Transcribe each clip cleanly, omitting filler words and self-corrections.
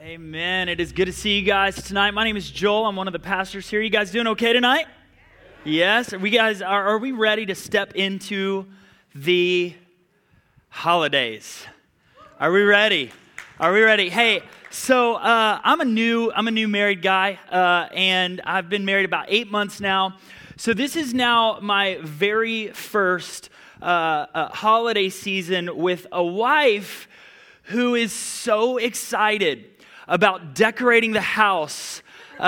Amen. It is good to see you guys tonight. My name is Joel. I'm one of the pastors here. You guys doing okay tonight? Yes. Are we ready to step into the holidays? Are we ready? Are we ready? Hey, so I'm a new married guy, and I've been married about 8 months now. So this is now my very first holiday season with a wife who is so excited about decorating the house,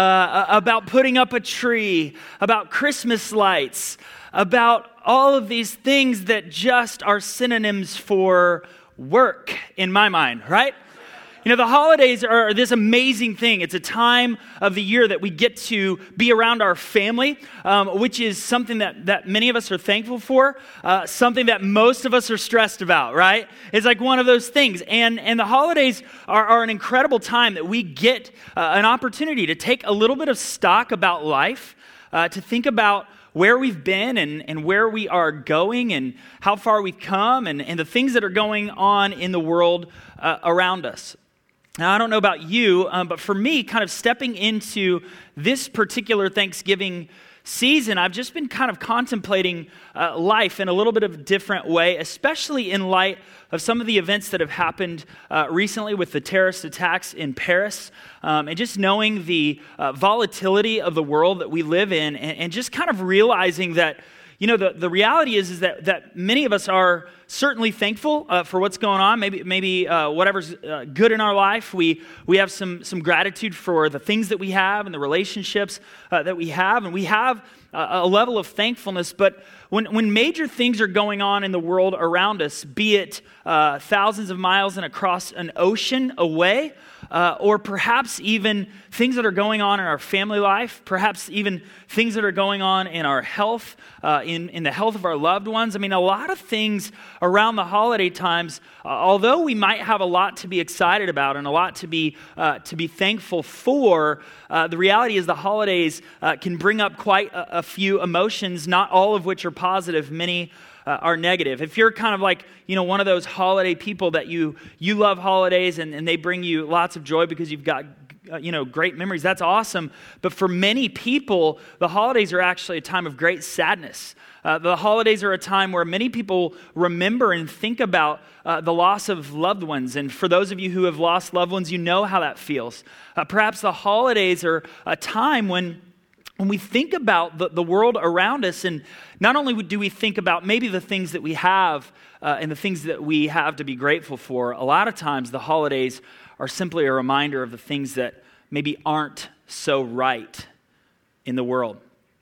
about putting up a tree, about Christmas lights, about all of these things that just are synonyms for work in my mind, right? You know, the holidays are this amazing thing. It's a time of the year that we get to be around our family, which is something that many of us are thankful for, something that most of us are stressed about, right? It's like one of those things. And the holidays are an incredible time that we get an opportunity to take a little bit of stock about life, to think about where we've been and where we are going and how far we've come and the things that are going on in the world around us. Now, I don't know about you, but for me, kind of stepping into this particular Thanksgiving season, I've just been kind of contemplating life in a little bit of a different way, especially in light of some of the events that have happened recently with the terrorist attacks in Paris, and just knowing the volatility of the world that we live in, and just kind of realizing that, you know, the reality is that many of us are certainly thankful for what's going on. Maybe whatever's good in our life, we have some gratitude for the things that we have and the relationships that we have, and we have a level of thankfulness. But when major things are going on in the world around us, be it thousands of miles and across an ocean away, or perhaps even things that are going on in our family life, perhaps even things that are going on in our health, in the health of our loved ones. I mean, a lot of things around the holiday times, although we might have a lot to be excited about and a lot to be thankful for, the reality is the holidays can bring up quite a few emotions, not all of which are positive. Many are negative. If you're kind of like, you know, one of those holiday people that you love holidays and they bring you lots of joy because you've got great memories, that's awesome. But for many people, the holidays are actually a time of great sadness. The holidays are a time where many people remember and think about the loss of loved ones. And for those of you who have lost loved ones, you know how that feels. Perhaps the holidays are a time when we think about the world around us, and not only do we think about maybe the things that we have and the things that we have to be grateful for, a lot of times the holidays are simply a reminder of the things that maybe aren't so right in the world.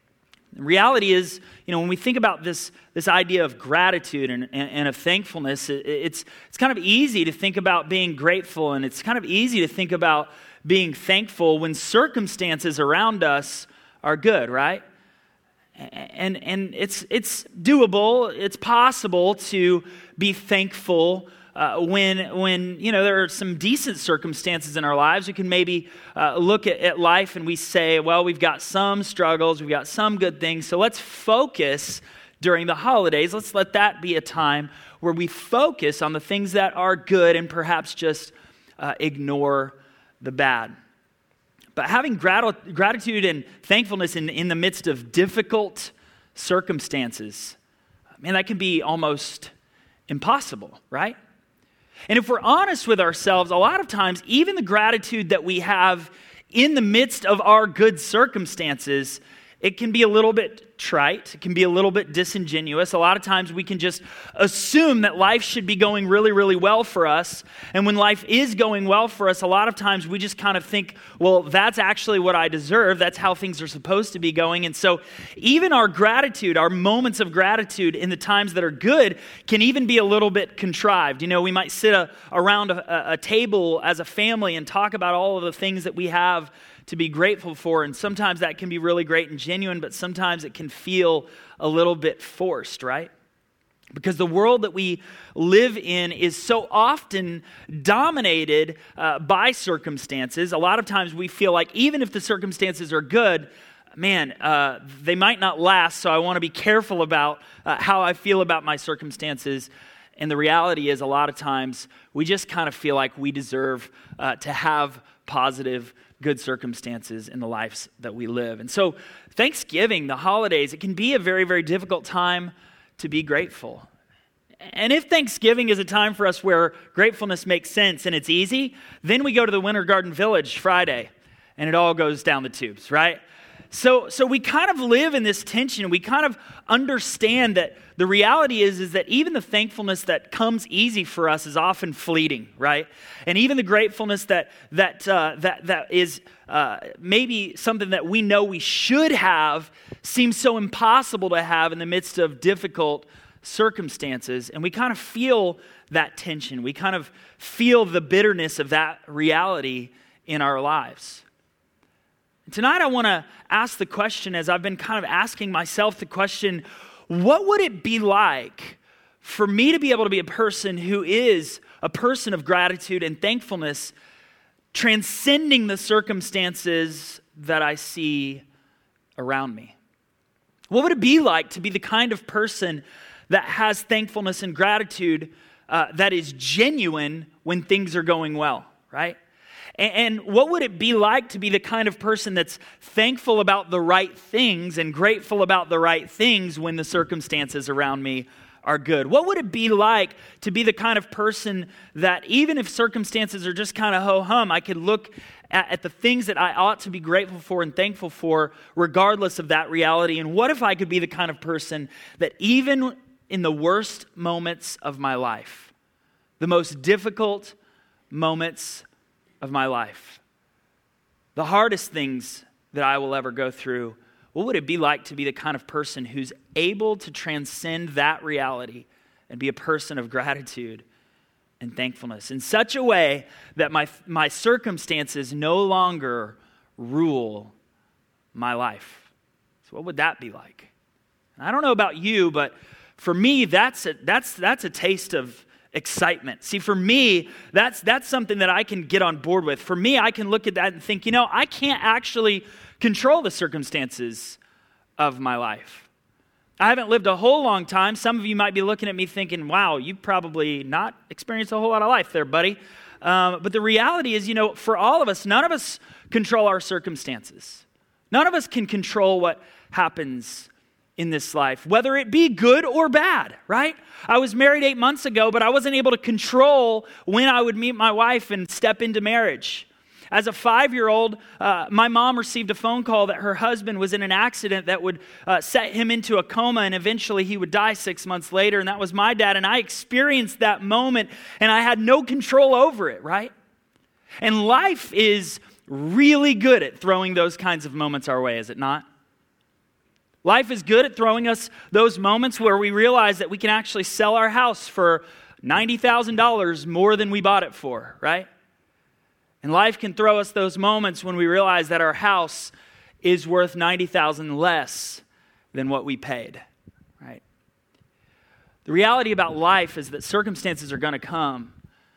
The reality is, you know, when we think about this idea of gratitude and of thankfulness, it's kind of easy to think about being grateful, and it's kind of easy to think about being thankful when circumstances around us are good, right? And it's doable, it's possible to be thankful when you know, there are some decent circumstances in our lives. We can maybe look at life and we say, well, we've got some struggles, we've got some good things, so let's focus during the holidays. Let's let that be a time where we focus on the things that are good and perhaps just ignore the bad. But having gratitude and thankfulness in the midst of difficult circumstances, man, that can be almost impossible, right? And if we're honest with ourselves, a lot of times, even the gratitude that we have in the midst of our good circumstances, it can be a little bit trite. It can be a little bit disingenuous. A lot of times we can just assume that life should be going really, really well for us. And when life is going well for us, a lot of times we just kind of think, well, that's actually what I deserve. That's how things are supposed to be going. And so even our gratitude, our moments of gratitude in the times that are good can even be a little bit contrived. You know, we might sit around a table as a family and talk about all of the things that we have to be grateful for, and sometimes that can be really great and genuine, but sometimes it can feel a little bit forced, right? Because the world that we live in is so often dominated by circumstances. A lot of times we feel like even if the circumstances are good, man, they might not last, so I want to be careful about how I feel about my circumstances. And the reality is a lot of times we just kind of feel like we deserve to have positive, good circumstances in the lives that we live. And so Thanksgiving, the holidays, it can be a very, very difficult time to be grateful. And if Thanksgiving is a time for us where gratefulness makes sense and it's easy, then we go to the Winter Garden Village Friday and it all goes down the tubes, right? So we kind of live in this tension. We kind of understand that the reality is that even the thankfulness that comes easy for us is often fleeting, right? And even the gratefulness that is maybe something that we know we should have seems so impossible to have in the midst of difficult circumstances. And we kind of feel that tension. We kind of feel the bitterness of that reality in our lives. Tonight I want to ask the question, as I've been kind of asking myself the question, what would it be like for me to be able to be a person who is a person of gratitude and thankfulness, transcending the circumstances that I see around me? What would it be like to be the kind of person that has thankfulness and gratitude that is genuine when things are going well, right? And what would it be like to be the kind of person that's thankful about the right things and grateful about the right things when the circumstances around me are good? What would it be like to be the kind of person that even if circumstances are just kind of ho-hum, I could look at the things that I ought to be grateful for and thankful for regardless of that reality? And what if I could be the kind of person that even in the worst moments of my life, the most difficult moments of my life, the hardest things that I will ever go through, what would it be like to be the kind of person who's able to transcend that reality and be a person of gratitude and thankfulness in such a way that my circumstances no longer rule my life? So what would that be like? And I don't know about you, but for me, that's a taste of excitement. See, for me, that's something that I can get on board with. For me, I can look at that and think, I can't actually control the circumstances of my life. I haven't lived a whole long time. Some of you might be looking at me thinking, wow, you've probably not experienced a whole lot of life there, buddy. But the reality is, for all of us, none of us control our circumstances. None of us can control what happens in this life, whether it be good or bad, right? I was married 8 months ago, but I wasn't able to control when I would meet my wife and step into marriage. As a 5-year-old, my mom received a phone call that her husband was in an accident that would set him into a coma, and eventually he would die 6 months later, and that was my dad, and I experienced that moment, and I had no control over it, right? And life is really good at throwing those kinds of moments our way, is it not? Life is good at throwing us those moments where we realize that we can actually sell our house for $90,000 more than we bought it for, right? And life can throw us those moments when we realize that our house is worth $90,000 less than what we paid, right? The reality about life is that circumstances are going to come,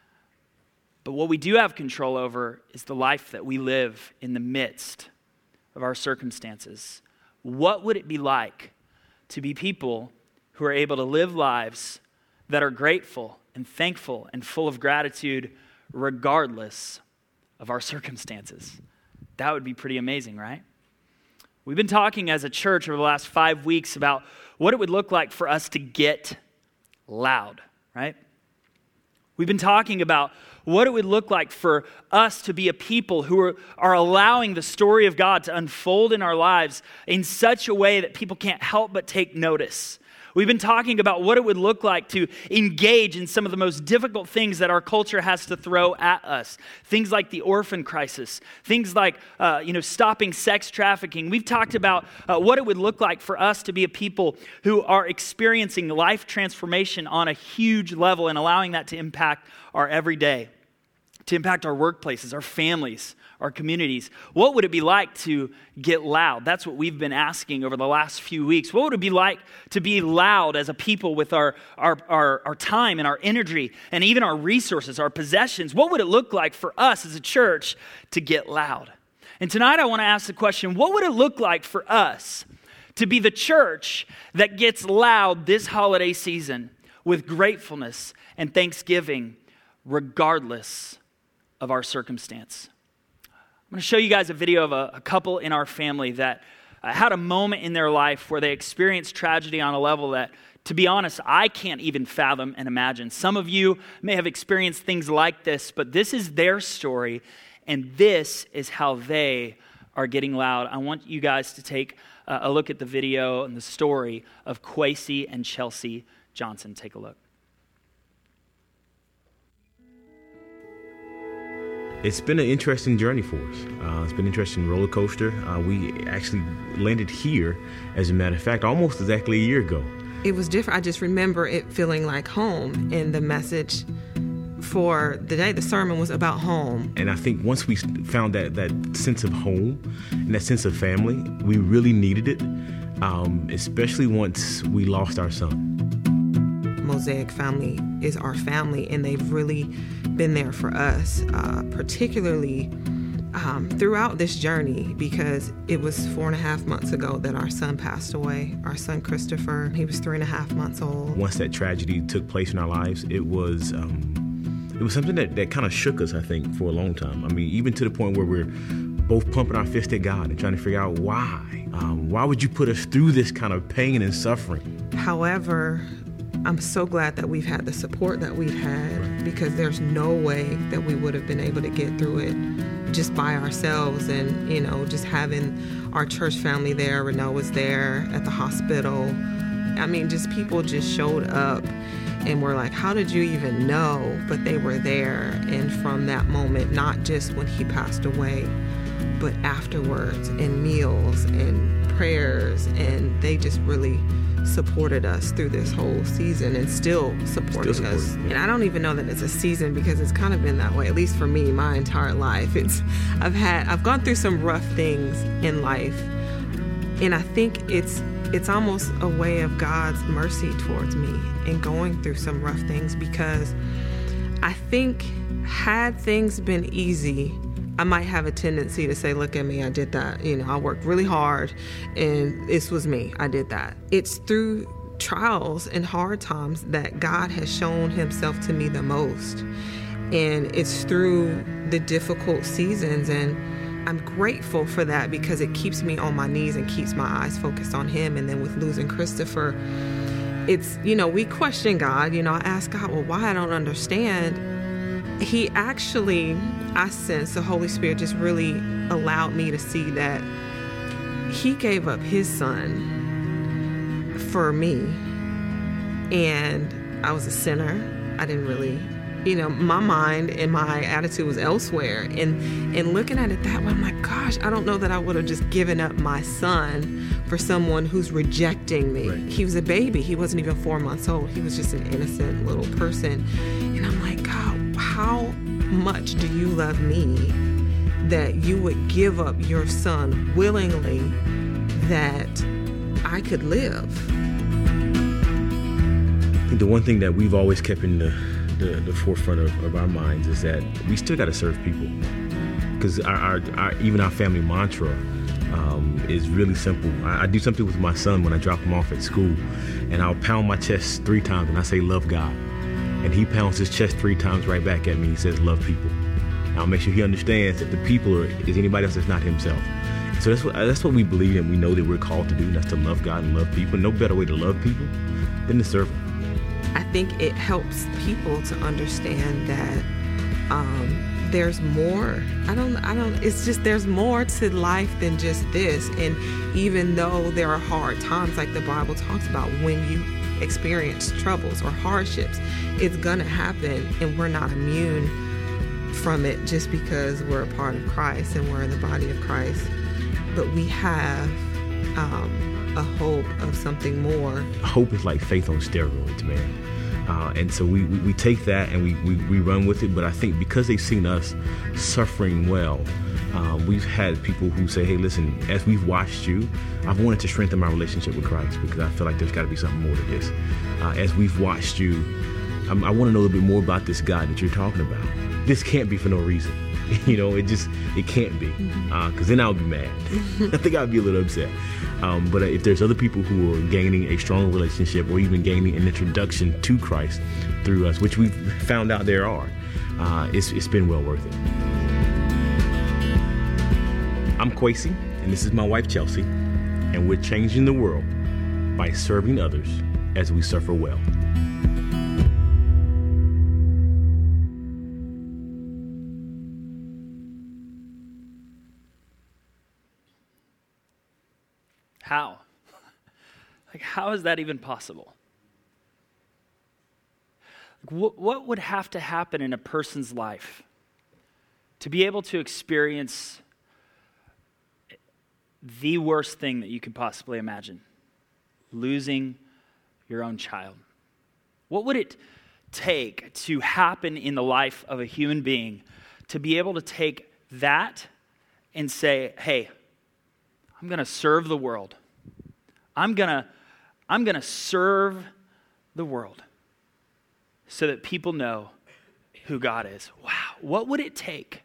but what we do have control over is the life that we live in the midst of our circumstances. What would it be like to be people who are able to live lives that are grateful and thankful and full of gratitude regardless of our circumstances? That would be pretty amazing, right? We've been talking as a church over the last 5 weeks about what it would look like for us to get loud, right? We've been talking about what it would look like for us to be a people who are allowing the story of God to unfold in our lives in such a way that people can't help but take notice. We've been talking about what it would look like to engage in some of the most difficult things that our culture has to throw at us. Things like the orphan crisis, things like stopping sex trafficking. We've talked about what it would look like for us to be a people who are experiencing life transformation on a huge level and allowing that to impact our everyday, to impact our workplaces, our families, our communities. What would it be like to get loud? That's what we've been asking over the last few weeks. What would it be like to be loud as a people with our time and our energy and even our resources, our possessions? What would it look like for us as a church to get loud? And tonight I want to ask the question, what would it look like for us to be the church that gets loud this holiday season? with gratefulness and thanksgiving, regardless of our circumstance. I'm going to show you guys a video of a couple in our family that had a moment in their life where they experienced tragedy on a level that, to be honest, I can't even fathom and imagine. Some of you may have experienced things like this, but this is their story, and this is how they are getting loud. I want you guys to take a look at the video and the story of Kwesi and Chelsea Johnson. Take a look. It's been an interesting journey for us. It's been an interesting roller coaster. We actually landed here, as a matter of fact, almost exactly a year ago. It was different. I just remember it feeling like home, and the message for the day, the sermon, was about home. And I think once we found that sense of home and that sense of family, we really needed it, especially once we lost our son. Mosaic family is our family, and they've really been there for us, particularly throughout this journey, because it was 4.5 months ago that our son passed away. Our son Christopher, he was 3.5 months old. Once that tragedy took place in our lives, it was something that kind of shook us, I think, for a long time. I mean, even to the point where we're both pumping our fist at God and trying to figure out why. Why would you put us through this kind of pain and suffering? However, I'm so glad that we've had the support that we've had, because there's no way that we would have been able to get through it just by ourselves. And, just having our church family there. Renault was there at the hospital. I mean, just people just showed up and were like, how did you even know? But they were there. And from that moment, not just when he passed away, but afterwards, and meals and prayers, and they just really supported us through this whole season, and still supporting us. And I don't even know that it's a season, because it's kind of been that way, at least for me, my entire life. I've gone through some rough things in life, and I think it's almost a way of God's mercy towards me in going through some rough things, because I think had things been easy, I might have a tendency to say, look at me, I did that. I worked really hard, and this was me. I did that. It's through trials and hard times that God has shown himself to me the most. And it's through the difficult seasons, and I'm grateful for that, because it keeps me on my knees and keeps my eyes focused on him. And then with losing Christopher, it's, we question God. I ask God, well, why? I don't understand. He actually, I sense the Holy Spirit just really allowed me to see that he gave up his son for me. And I was a sinner. I didn't really, my mind and my attitude was elsewhere. And looking at it that way, I'm like, gosh, I don't know that I would have just given up my son for someone who's rejecting me. Right. He was a baby. He wasn't even 4 months old. He was just an innocent little person. And I'm like, God, how much do you love me that you would give up your son willingly that I could live? I think the one thing that we've always kept in the forefront of our minds is that we still got to serve people, because even our family mantra is really simple. I do something with my son when I drop him off at school, and I'll pound my chest 3 times and I say, love God. And he pounds his chest 3 times right back at me. He says, love people. And I'll make sure he understands that the people is anybody else that's not himself. So that's what we believe, and we know that we're called to do, and that's to love God and love people. No better way to love people than to serve them. I think it helps people to understand that there's more. It's just, there's more to life than just this. And even though there are hard times, like the Bible talks about, when you experience troubles or hardships, it's gonna happen, and we're not immune from it just because we're a part of Christ and we're in the body of Christ. But we have a hope of something more. Hope is like faith on steroids, man. And so we take that and we run with it. But I think because they've seen us suffering well, we've had people who say, hey, listen, as we've watched you, I've wanted to strengthen my relationship with Christ, because I feel like there's got to be something more to this. As we've watched you, I want to know a little bit more about this God that you're talking about. This can't be for no reason. It can't be, because then I'll be mad. I think I'll be a little upset. But if there's other people who are gaining a strong relationship or even gaining an introduction to Christ through us, which we've found out there are, it's been well worth it. I'm Kwesi, and this is my wife, Chelsea, and we're changing the world by serving others as we suffer well. How? How is that even possible? What would have to happen in a person's life to be able to experience the worst thing that you could possibly imagine? Losing your own child. What would it take to happen in the life of a human being to be able to take that and say, hey, I'm going to serve the world. I'm going to serve the world so that people know who God is. Wow, what would it take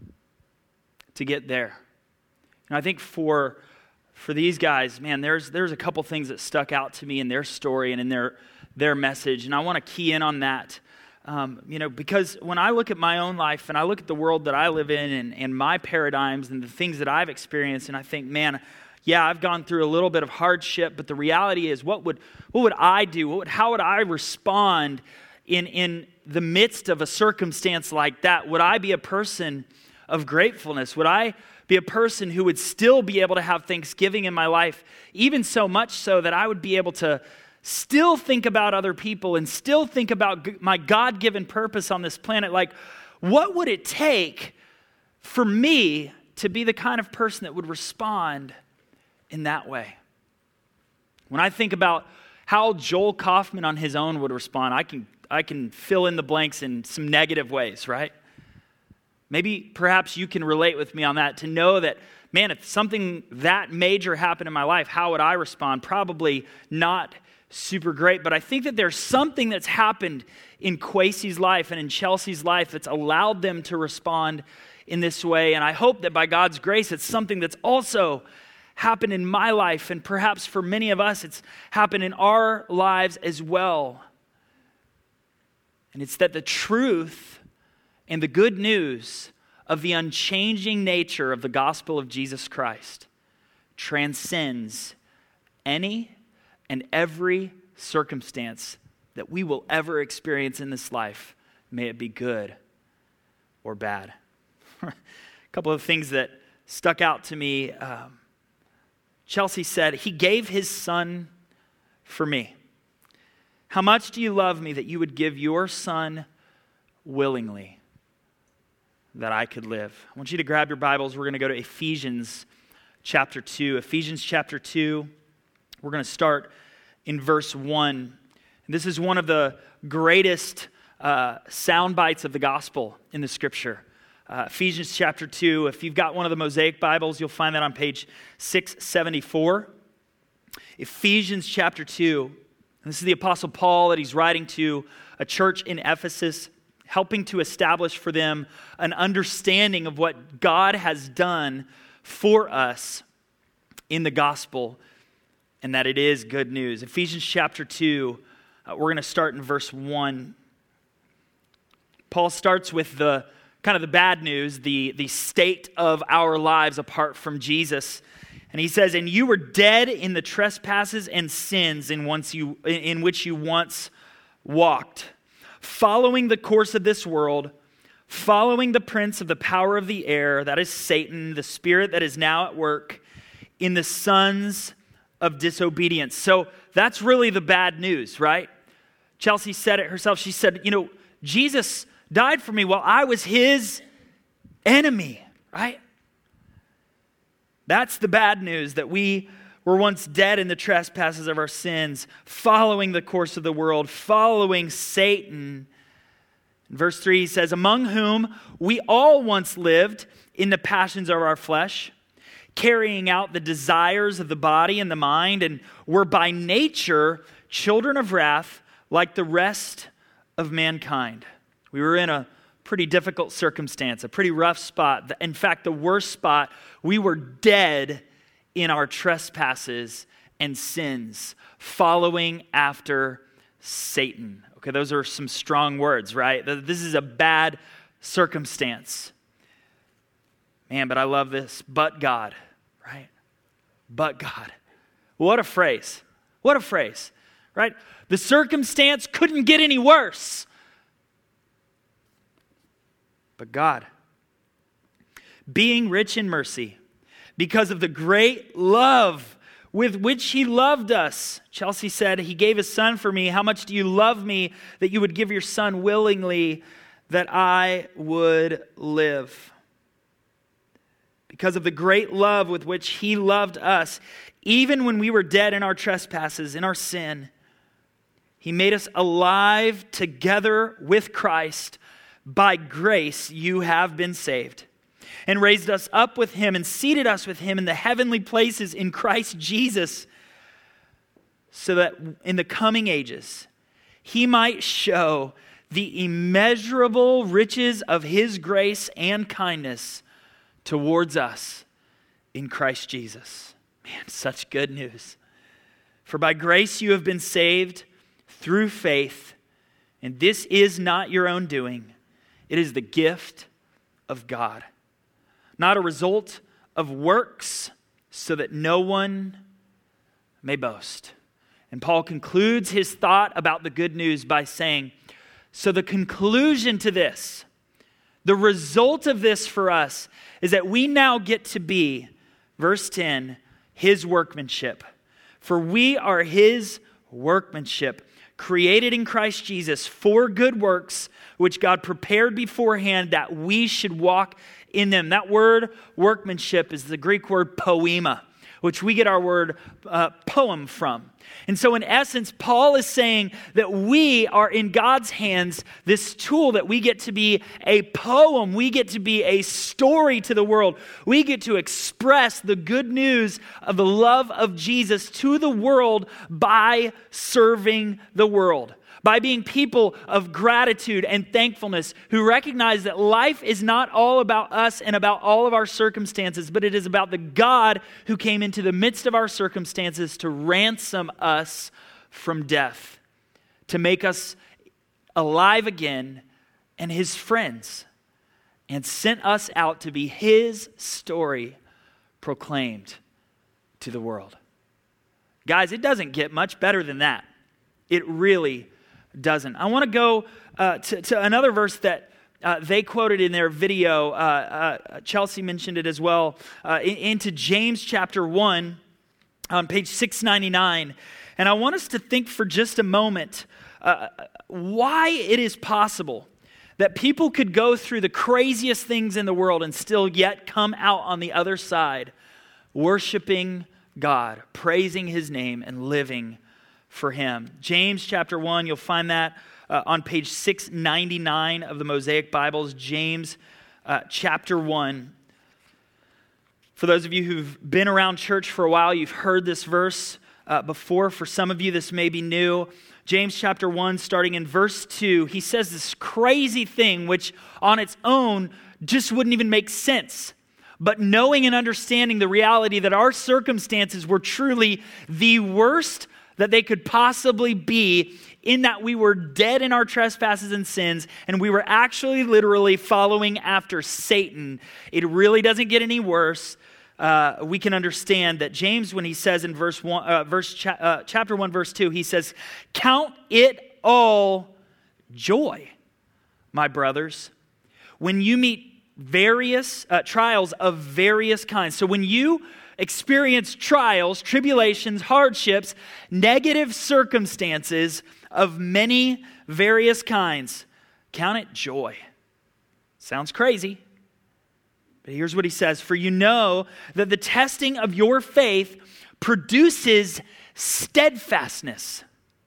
to get there? And I think for these guys, man, there's a couple things that stuck out to me in their story and in their message, and I want to key in on that. Because when I look at my own life and I look at the world that I live in and my paradigms and the things that I've experienced, and I think, man, yeah, I've gone through a little bit of hardship, but the reality is, what would I do? How would I respond in the midst of a circumstance like that? Would I be a person of gratefulness? Would I be a person who would still be able to have Thanksgiving in my life, even so much so that I would be able to still think about other people and still think about my God-given purpose on this planet? What would it take for me to be the kind of person that would respond in that way? When I think about how Joel Kaufman on his own would respond, I can fill in the blanks in some negative ways, right? Maybe perhaps you can relate with me on that, to know that, man, if something that major happened in my life, how would I respond? Probably not super great, but I think that there's something that's happened in Kwesi's life and in Chelsea's life that's allowed them to respond in this way, and I hope that by God's grace, it's something that's also happened in my life, and perhaps for many of us, it's happened in our lives as well. And it's that the truth and the good news of the unchanging nature of the gospel of Jesus Christ transcends any and every circumstance that we will ever experience in this life, may it be good or bad. A couple of things that stuck out to me. Chelsea said, he gave his son for me. How much do you love me that you would give your son willingly that I could live? I want you to grab your Bibles. We're going to go to Ephesians chapter 2. Ephesians chapter 2, we're going to start in verse 1. This is one of the greatest sound bites of the gospel in the scripture. Ephesians chapter 2, if you've got one of the Mosaic Bibles, you'll find that on page 674. Ephesians chapter 2. This is the Apostle Paul that he's writing to a church in Ephesus, helping to establish for them an understanding of what God has done for us in the gospel, and that it is good news. Ephesians chapter 2, we're going to start in verse 1. Paul starts with the kind of the bad news, the state of our lives apart from Jesus. And he says, and you were dead in the trespasses and sins in which you once walked, following the course of this world, following the prince of the power of the air, that is Satan, the spirit that is now at work in the sons of disobedience. So that's really the bad news, right? Chelsea said it herself. She said, Jesus died for me while I was his enemy, right? That's the bad news, that we were once dead in the trespasses of our sins, following the course of the world, following Satan. In verse 3, he says, among whom we all once lived in the passions of our flesh, carrying out the desires of the body and the mind, and were by nature children of wrath like the rest of mankind. We were in a pretty difficult circumstance, a pretty rough spot. In fact, the worst spot. We were dead in our trespasses and sins, following after Satan. Okay, those are some strong words, right? This is a bad circumstance. Man, but I love this. But God, right? But God. What a phrase. What a phrase, right? The circumstance couldn't get any worse. But God, being rich in mercy, because of the great love with which he loved us. Chelsea said, he gave his son for me. How much do you love me that you would give your son willingly that I would live? Because of the great love with which he loved us, even when we were dead in our trespasses, in our sin, he made us alive together with Christ. By grace you have been saved, and raised us up with him and seated us with him in the heavenly places in Christ Jesus, so that in the coming ages he might show the immeasurable riches of his grace and kindness towards us in Christ Jesus. Man, such good news. For by grace you have been saved through faith, and this is not your own doing. It is the gift of God, not a result of works, so that no one may boast. And Paul concludes his thought about the good news by saying, so the conclusion to this, the result of this for us, is that we now get to be, verse 10, his workmanship. For we are his workmanship, created in Christ Jesus for good works, which God prepared beforehand that we should walk in them. That word workmanship is the Greek word poema, which we get our word poem from. And so in essence, Paul is saying that we are in God's hands, this tool that we get to be a poem. We get to be a story to the world. We get to express the good news of the love of Jesus to the world by serving the world. By being people of gratitude and thankfulness who recognize that life is not all about us and about all of our circumstances, but it is about the God who came into the midst of our circumstances to ransom us from death, to make us alive again and his friends, and sent us out to be his story proclaimed to the world. Guys, it doesn't get much better than that. It really doesn't. I want to go to another verse that they quoted in their video. Chelsea mentioned it as well. Into James chapter 1 on page 699. And I want us to think for just a moment why it is possible that people could go through the craziest things in the world and still yet come out on the other side worshiping God, praising his name, and living for him. James chapter 1, you'll find that on page 699 of the Mosaic Bibles. James chapter 1. For those of you who've been around church for a while, you've heard this verse before. For some of you, this may be new. James chapter 1, starting in verse 2, he says this crazy thing which on its own just wouldn't even make sense. But knowing and understanding the reality that our circumstances were truly the worst that they could possibly be, in that we were dead in our trespasses and sins, and we were actually literally following after Satan. It really doesn't get any worse. We can understand that James, when he says in chapter 1, verse 2, he says, "Count it all joy, my brothers, when you meet various trials of various kinds." So when you experience trials, tribulations, hardships, negative circumstances of many various kinds, count it joy. Sounds crazy, but here's what he says. For you know that the testing of your faith produces steadfastness.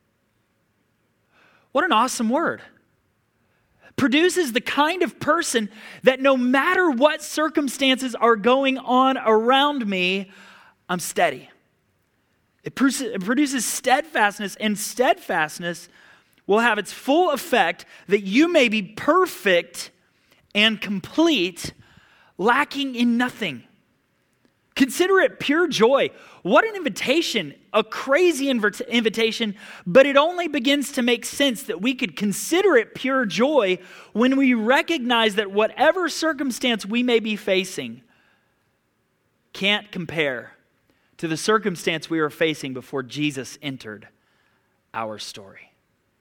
What an awesome word. Produces the kind of person that no matter what circumstances are going on around me, I'm steady. It produces steadfastness, and steadfastness will have its full effect that you may be perfect and complete, lacking in nothing. Consider it pure joy. What an invitation, a crazy invitation, but it only begins to make sense that we could consider it pure joy when we recognize that whatever circumstance we may be facing can't compare to the circumstance we were facing before Jesus entered our story.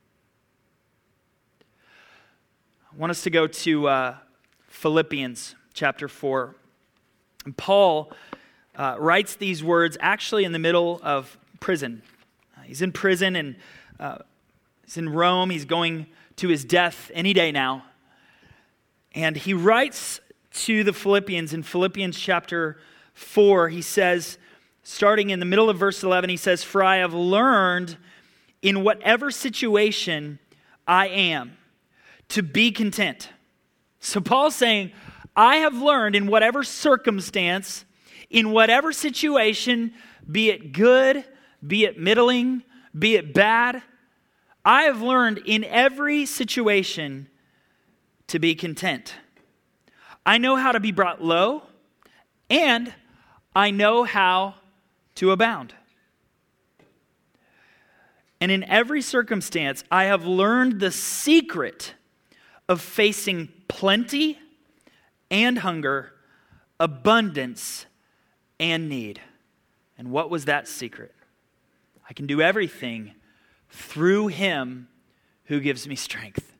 I want us to go to Philippians chapter 4. And Paul writes these words actually in the middle of prison. He's in prison and he's in Rome. He's going to his death any day now. And he writes to the Philippians in Philippians chapter 4. He says, starting in the middle of verse 11, he says, "For I have learned in whatever situation I am to be content." So Paul's saying, I have learned in whatever circumstance, in whatever situation, be it good, be it middling, be it bad, I have learned in every situation to be content. I know how to be brought low, and I know how to abound. And in every circumstance, I have learned the secret of facing plenty and hunger, abundance and need. And what was that secret? I can do everything through him who gives me strength.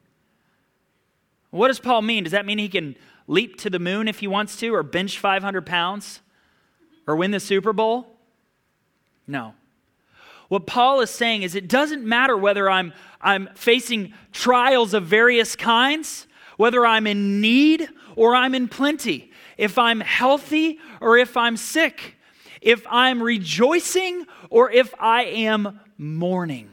What does Paul mean? Does that mean he can leap to the moon if he wants to, or bench 500 pounds, or win the Super Bowl? No. What Paul is saying is it doesn't matter whether I'm facing trials of various kinds, whether I'm in need or I'm in plenty, if I'm healthy or if I'm sick, if I'm rejoicing or if I am mourning.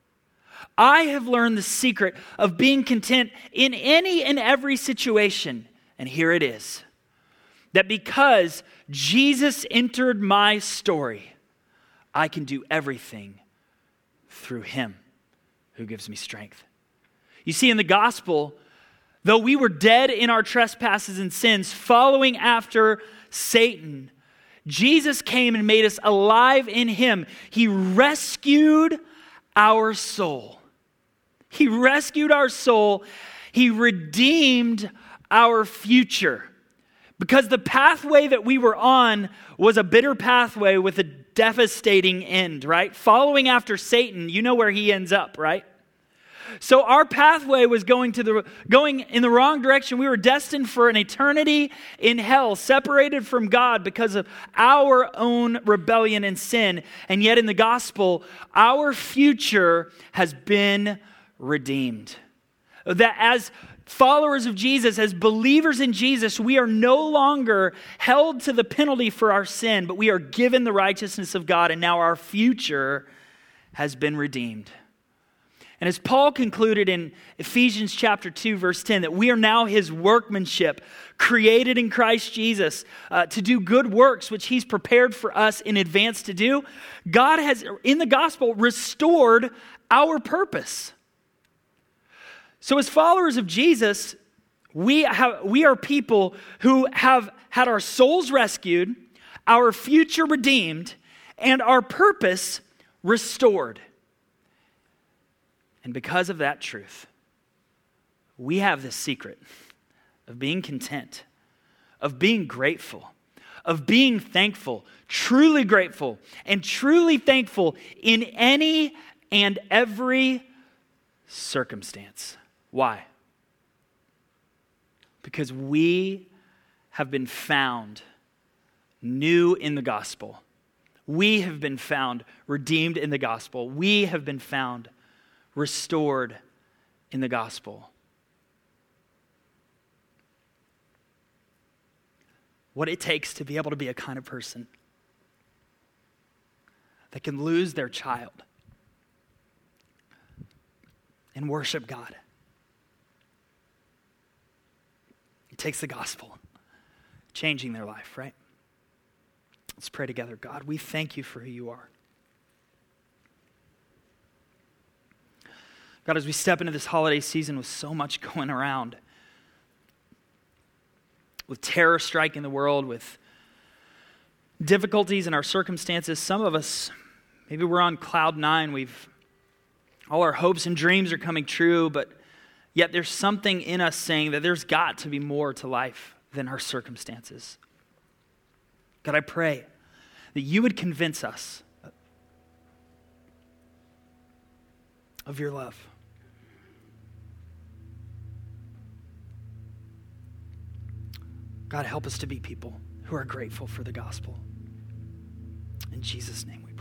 I have learned the secret of being content in any and every situation. And here it is. That because Jesus entered my story, I can do everything through him who gives me strength. You see, in the gospel, though we were dead in our trespasses and sins, following after Satan, Jesus came and made us alive in him. He rescued our soul. He rescued our soul. He redeemed our future. Because the pathway that we were on was a bitter pathway with a devastating end, right? Following after Satan, you know where he ends up, right? So our pathway was going in the wrong direction. We were destined for an eternity in hell, separated from God because of our own rebellion and sin. And yet in the gospel, our future has been redeemed. That as followers of Jesus, as believers in Jesus, we are no longer held to the penalty for our sin, but we are given the righteousness of God, and now our future has been redeemed. And as Paul concluded in Ephesians chapter 2, verse 10, that we are now his workmanship, created in Christ Jesus to do good works, which he's prepared for us in advance to do. God has, in the gospel, restored our purpose. So as followers of Jesus, we are people who have had our souls rescued, our future redeemed, and our purpose restored. And because of that truth, we have this secret of being content, of being grateful, of being thankful, truly grateful, and truly thankful in any and every circumstance. Why? Because we have been found new in the gospel. We have been found redeemed in the gospel. We have been found restored in the gospel. What it takes to be able to be a kind of person that can lose their child and worship God. It takes the gospel, changing their life, right? Let's pray together. God, we thank you for who you are. God, as we step into this holiday season with so much going around, with terror striking the world, with difficulties in our circumstances. Some of us, maybe we're on cloud nine. All our hopes and dreams are coming true, but yet there's something in us saying that there's got to be more to life than our circumstances. God, I pray that you would convince us of your love. God, help us to be people who are grateful for the gospel. In Jesus' name we pray.